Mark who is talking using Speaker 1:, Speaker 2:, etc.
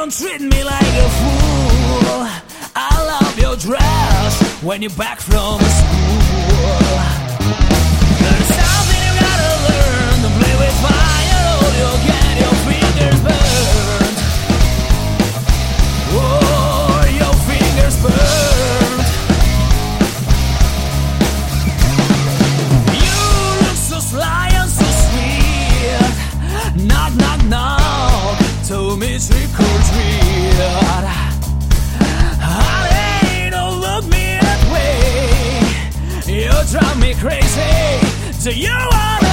Speaker 1: don't treat me like a fool. I love your dress when you're back from school. There's something you gotta learn to play with fire, or you'll get your fingers burned. Oh, your fingers burned. You look so sly and so sweet. Knock, knock, knock, to me trick or treat. Honey, don't look me that way. You drive me crazy. Do you want